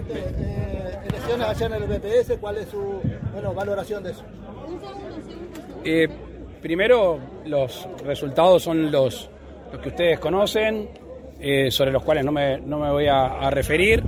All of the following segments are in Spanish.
Elecciones allá en el BPS, ¿cuál es su valoración de eso? Primero, los resultados son los que ustedes conocen, sobre los cuales no me voy a referir.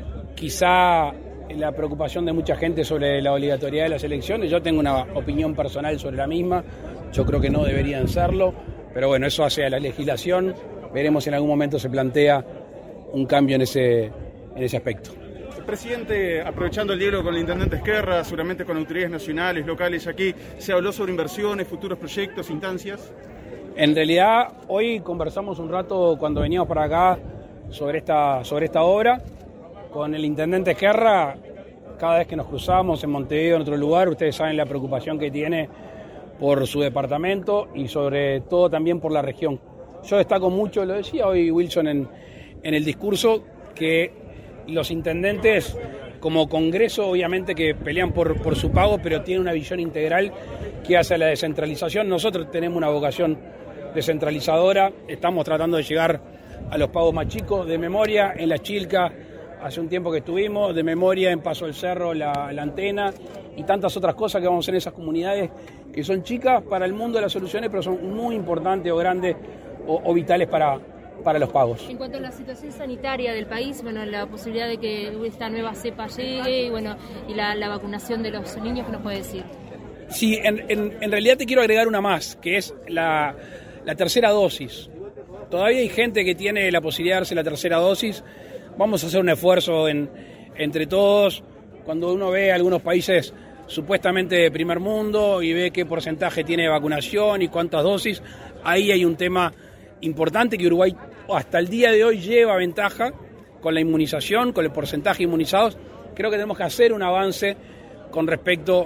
Quizá la preocupación de mucha gente sobre la obligatoriedad de las elecciones, yo tengo una opinión personal sobre la misma, yo creo que no deberían serlo, pero bueno, eso hace a la legislación, veremos si en algún momento se plantea un cambio en ese aspecto. Presidente, aprovechando el diálogo con el intendente Esquerra, seguramente con autoridades nacionales, locales aquí, ¿se habló sobre inversiones, futuros proyectos, instancias? En realidad, hoy conversamos un rato cuando veníamos para acá sobre esta obra. Con el intendente Esquerra, cada vez que nos cruzamos en Montevideo, en otro lugar, ustedes saben la preocupación que tiene por su departamento y sobre todo también por la región. Yo destaco mucho, lo decía hoy Wilson en el discurso, que los intendentes como Congreso obviamente que pelean por su pago, pero tienen una visión integral que hace a la descentralización. Nosotros tenemos una vocación descentralizadora, estamos tratando de llegar a los pagos más chicos, de memoria en La Chilca, hace un tiempo que estuvimos, de memoria en Paso del Cerro, la Antena y tantas otras cosas que vamos a hacer en esas comunidades que son chicas para el mundo de las soluciones, pero son muy importantes o grandes o vitales para los pagos. En cuanto a la situación sanitaria del país, la posibilidad de que esta nueva cepa llegue y la vacunación de los niños, ¿qué nos puede decir? Sí, en realidad te quiero agregar una más, que es la tercera dosis. Todavía hay gente que tiene la posibilidad de darse la tercera dosis. Vamos a hacer un esfuerzo entre todos. Cuando uno ve algunos países supuestamente de primer mundo y ve qué porcentaje tiene de vacunación y cuántas dosis, ahí hay un tema importante que Uruguay hasta el día de hoy lleva ventaja con la inmunización, con el porcentaje de inmunizados. Creo que tenemos que hacer un avance con respecto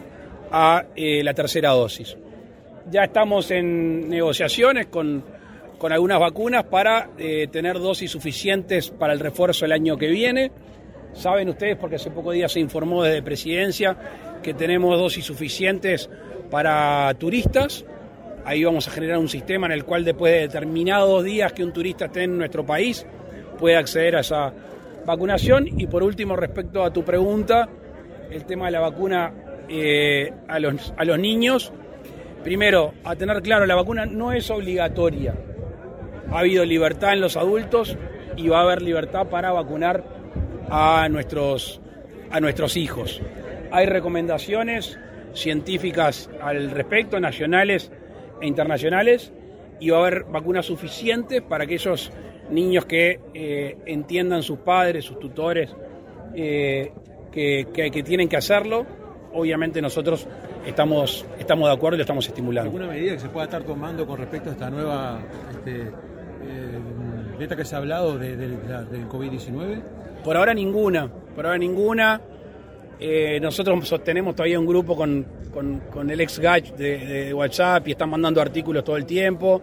a la tercera dosis. Ya estamos en negociaciones con algunas vacunas para tener dosis suficientes para el refuerzo el año que viene. Saben ustedes, porque hace pocos días se informó desde Presidencia, que tenemos dosis suficientes para turistas. Ahí vamos a generar un sistema en el cual después de determinados días que un turista esté en nuestro país puede acceder a esa vacunación. Y por último, respecto a tu pregunta, el tema de la vacuna a los niños. Primero, a tener claro, la vacuna no es obligatoria. Ha habido libertad en los adultos y va a haber libertad para vacunar a nuestros hijos. Hay recomendaciones científicas al respecto, nacionales e internacionales, y va a haber vacunas suficientes para aquellos niños que entiendan sus padres, sus tutores, que tienen que hacerlo. Obviamente nosotros estamos de acuerdo y lo estamos estimulando. ¿Alguna medida que se pueda estar tomando con respecto a esta nueva beta que se ha hablado del COVID-19? Por ahora ninguna. Nosotros sostenemos todavía un grupo con el ex Gach de WhatsApp y están mandando artículos todo el tiempo.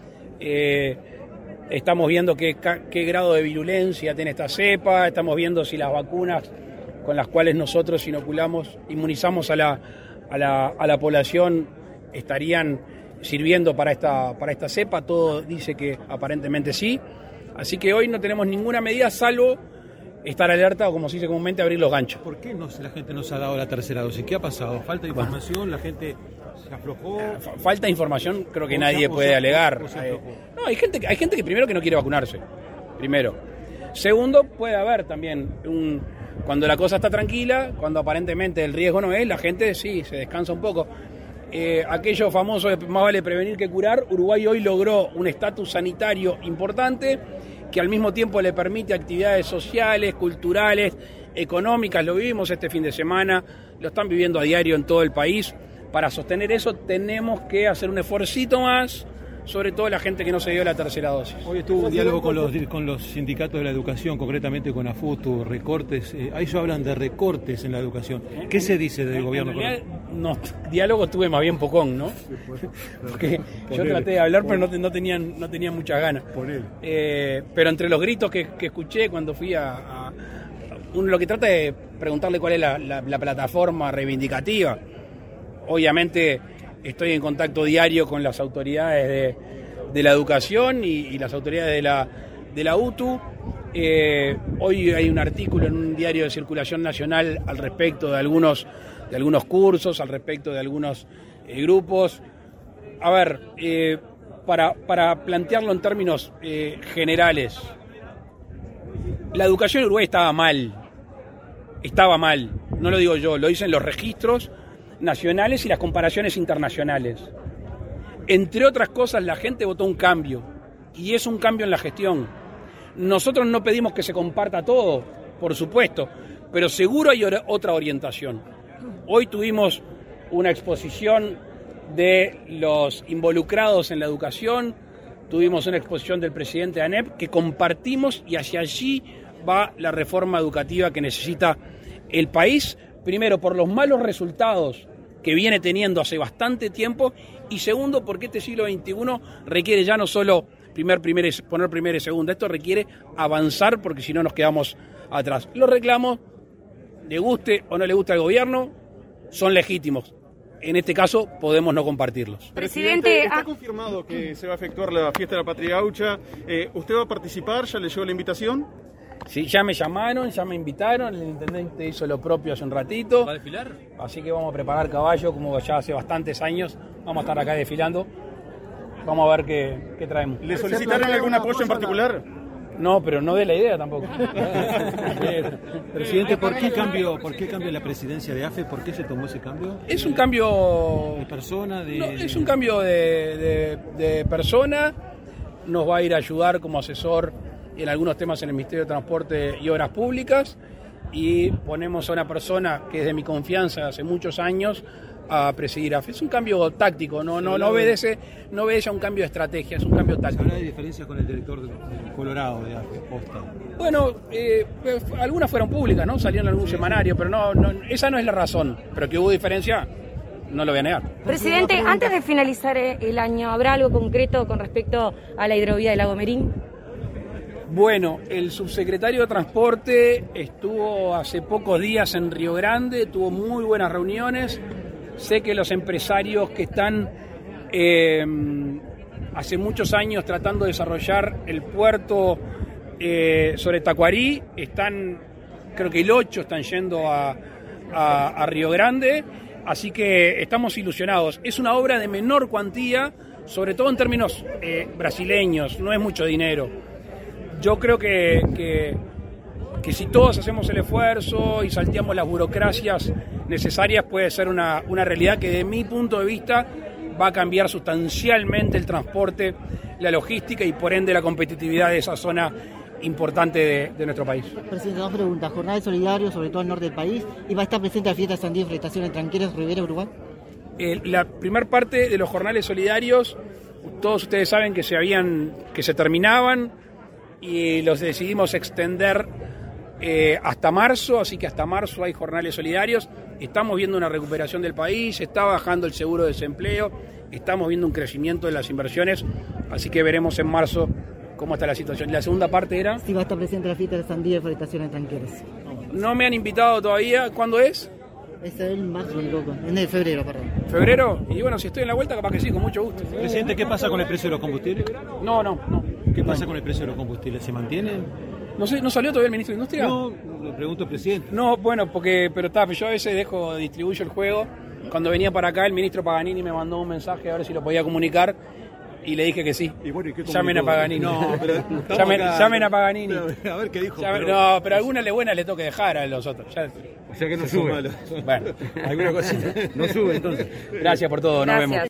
Estamos viendo qué grado de virulencia tiene esta cepa, estamos viendo si las vacunas con las cuales nosotros inmunizamos a la población estarían sirviendo para esta cepa. Todo dice que aparentemente sí. Así que hoy no tenemos ninguna medida salvo estar alerta o, como se dice comúnmente, abrir los ganchos. ¿Por qué la gente no se ha dado la tercera dosis? ¿Qué ha pasado? ¿Falta de información? ¿La gente se aflojó? Falta de información creo que nadie puede alegar. No, hay gente que primero que no quiere vacunarse. Primero. Segundo, puede haber también cuando la cosa está tranquila, cuando aparentemente el riesgo no es, la gente sí se descansa un poco. Aquello famoso de más vale prevenir que curar, Uruguay hoy logró un estatus sanitario importante que al mismo tiempo le permite actividades sociales, culturales, económicas. Lo vivimos este fin de semana, lo están viviendo a diario en todo el país. Para sostener eso tenemos que hacer un esfuercito más, sobre todo la gente que no se dio la tercera dosis. Hoy estuvo un diálogo con los sindicatos de la educación, concretamente con AFUTU, recortes. Ellos hablan de recortes en la educación. ¿Qué se dice del gobierno? En realidad, diálogo tuve más bien pocón, ¿no? Porque yo traté de hablar, pero no tenía muchas ganas. Pero entre los gritos que escuché cuando fui uno lo que trata de preguntarle cuál es la plataforma reivindicativa. Obviamente estoy en contacto diario con las autoridades de la educación y las autoridades de la UTU. Hoy hay un artículo en un diario de circulación nacional al respecto de algunos cursos, al respecto de algunos grupos. A ver, para plantearlo en términos generales, la educación en Uruguay estaba mal, no lo digo yo, lo dicen los registros nacionales y las comparaciones internacionales. Entre otras cosas, la gente votó un cambio, y es un cambio en la gestión. Nosotros no pedimos que se comparta todo, por supuesto, pero seguro hay otra orientación. Hoy tuvimos una exposición de los involucrados en la educación, tuvimos una exposición del presidente de ANEP que compartimos, y hacia allí va la reforma educativa que necesita el país, primero por los malos resultados que viene teniendo hace bastante tiempo, y segundo porque este siglo XXI requiere ya no solo poner primera y segunda, esto requiere avanzar, porque si no nos quedamos atrás. Los reclamos, le guste o no le guste al gobierno, son legítimos. En este caso podemos no compartirlos. Presidente, está confirmado que se va a efectuar la fiesta de la Patria Gaucha. ¿Usted va a participar? ¿Ya le llegó la invitación? Sí, ya me llamaron, ya me invitaron, el intendente hizo lo propio hace un ratito. ¿Va a desfilar? Así que vamos a preparar caballo, como ya hace bastantes años, vamos a estar acá desfilando. Vamos a ver qué traemos. ¿Le solicitaron algún apoyo en particular? No, pero no dé la idea tampoco. Presidente, ¿por qué cambió la presidencia de AFE? ¿Por qué se tomó ese cambio? Es un cambio de persona, no, es un cambio de persona. Nos va a ir a ayudar como asesor en algunos temas en el Ministerio de Transporte y Obras Públicas, y ponemos a una persona que es de mi confianza hace muchos años a presidir AFE. Es un cambio táctico, no obedece a un cambio de estrategia, es un cambio táctico. ¿Habrá diferencias con el director de Colorado de AFE, Posta? Bueno, algunas fueron públicas, ¿no? Salieron en algún semanario, pero no, esa no es la razón. Pero que hubo diferencia, no lo voy a negar. Presidente, antes de finalizar el año, ¿habrá algo concreto con respecto a la hidrovía del Lago Merín? Bueno, el subsecretario de Transporte estuvo hace pocos días en Río Grande, tuvo muy buenas reuniones. Sé que los empresarios que están hace muchos años tratando de desarrollar el puerto sobre Tacuarí, creo que el 8 están yendo a Río Grande, así que estamos ilusionados. Es una obra de menor cuantía, sobre todo en términos brasileños, no es mucho dinero. Yo creo que si todos hacemos el esfuerzo y salteamos las burocracias necesarias, puede ser una realidad que, de mi punto de vista, va a cambiar sustancialmente el transporte, la logística y por ende la competitividad de esa zona importante de nuestro país. Presidente, dos preguntas. Jornada de Solidarios, sobre todo al norte del país, ¿y va a estar presente la fiesta de Sandía y Fletación en Tranqueras, Rivera, Uruguay? La primer parte de los jornales solidarios, todos ustedes saben que se terminaban y los decidimos extender hasta marzo, así que hasta marzo hay jornales solidarios. Estamos viendo una recuperación del país, está bajando el seguro de desempleo, estamos viendo un crecimiento de las inversiones, así que veremos en marzo cómo está la situación. La segunda parte era... Si va a estar presente la fiesta de Sandía y Fletación en Tranqueras. No me han invitado todavía. ¿Cuándo es? Es en marzo, en el febrero, perdón. ¿Febrero? Y bueno, si estoy en la vuelta, capaz que sí, con mucho gusto. Presidente, ¿qué pasa con el precio de los combustibles? No. ¿Qué pasa con el precio de los combustibles? ¿Se mantienen? No sé, ¿no salió todavía el ministro de Industria? No, le pregunto al presidente. No, bueno, pero yo a veces distribuyo el juego. Cuando venía para acá, el ministro Paganini me mandó un mensaje a ver si lo podía comunicar. Y le dije que sí. ¿Y bueno, llamen a Paganini. No, pero llamen a Paganini. A ver qué dijo. No, pero alguna buena le tengo que dejar a los otros. O sea que no sube. Bueno, alguna cosita. No sube entonces. Gracias por todo, nos vemos.